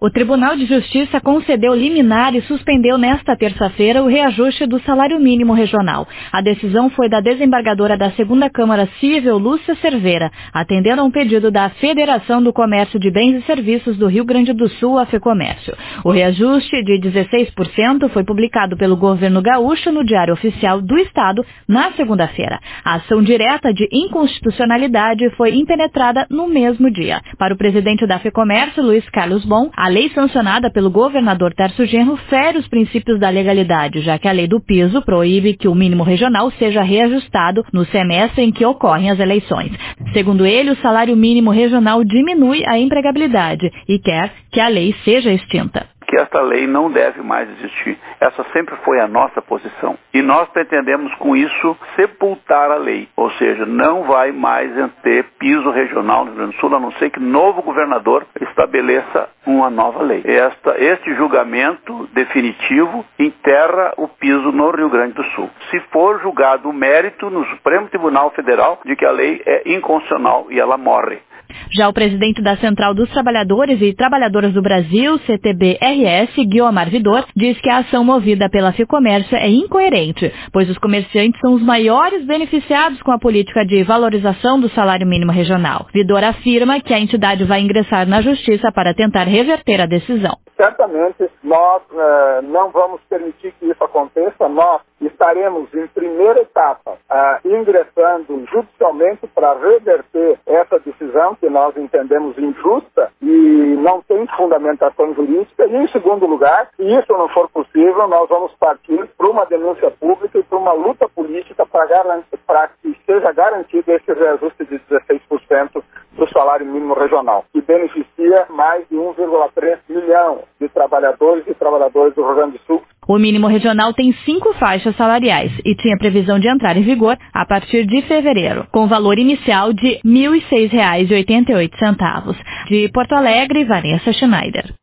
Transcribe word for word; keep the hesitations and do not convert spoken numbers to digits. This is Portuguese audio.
O Tribunal de Justiça concedeu liminar e suspendeu nesta terça-feira o reajuste do salário mínimo regional. A decisão foi da desembargadora da Segunda Câmara Civil, Lúcia Cerveira, atendendo a um pedido da Federação do Comércio de Bens e Serviços do Rio Grande do Sul, a FEComércio. O reajuste de dezesseis por cento foi publicado pelo governo gaúcho no Diário Oficial do Estado na segunda-feira. A ação direta de inconstitucionalidade foi impenetrada no mesmo dia. Para o presidente da FEComércio, Luiz Carlos Bon, a lei sancionada pelo governador Tarso Genro fere os princípios da legalidade, já que a lei do piso proíbe que o mínimo regional seja reajustado no semestre em que ocorrem as eleições. Segundo ele, o salário mínimo regional diminui a empregabilidade e quer que a lei seja extinta. Que esta lei não deve mais existir. Essa sempre foi a nossa posição. E nós pretendemos com isso sepultar a lei. Ou seja, não vai mais ter piso regional no Rio Grande do Sul, a não ser que novo governador estabeleça uma nova lei. Esta, este julgamento definitivo enterra o piso no Rio Grande do Sul. Se for julgado o mérito no Supremo Tribunal Federal de que a lei é inconstitucional e ela morre. Já o presidente da Central dos Trabalhadores e Trabalhadoras do Brasil, C T B R S, Guiomar Vidor, diz que a ação movida pela FEComércio é incoerente, pois os comerciantes são os maiores beneficiados com a política de valorização do salário mínimo regional. Vidor afirma que a entidade vai ingressar na Justiça para tentar reverter a decisão. Certamente nós uh, não vamos permitir que isso aconteça. Nós estaremos em primeira etapa uh, ingressando judicialmente para reverter essa decisão que nós entendemos injusta e não tem fundamentação jurídica. E em segundo lugar, se isso não for possível, nós vamos partir para uma denúncia pública e para uma luta política para que seja garantido esse reajuste de dezesseis por cento do salário mínimo regional, que beneficia mais de um vírgula três milhão de trabalhadores e trabalhadoras do Rio Grande do Sul. O mínimo regional tem cinco faixas salariais e tinha previsão de entrar em vigor a partir de fevereiro, com valor inicial de mil e seis reais e oitenta e oito centavos. De Porto Alegre, Vanessa Schneider.